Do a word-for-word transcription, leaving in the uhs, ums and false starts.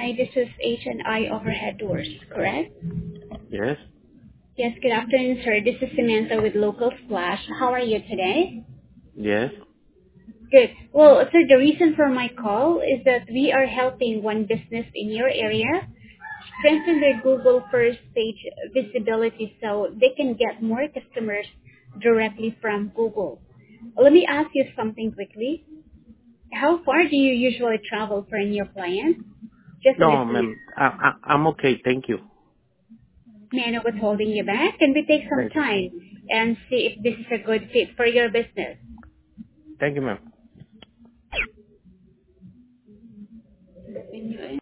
Hi, this is H and I Overhead Doors, correct? Yes. Yes, good afternoon, sir. This is Samantha with Local Splash. How are you today? Yes. Good. Well, sir, the reason for my call is that we are helping one business in your area strengthen their Google first page visibility so they can get more customers directly from Google. Let me ask you something quickly. How far do you usually travel for a new client? Just No, listening. ma'am. I, I, I'm okay. Thank you. May I know what's holding you back? Can we take some Thank you. time and see if this is a good fit for your business? Thank you, ma'am.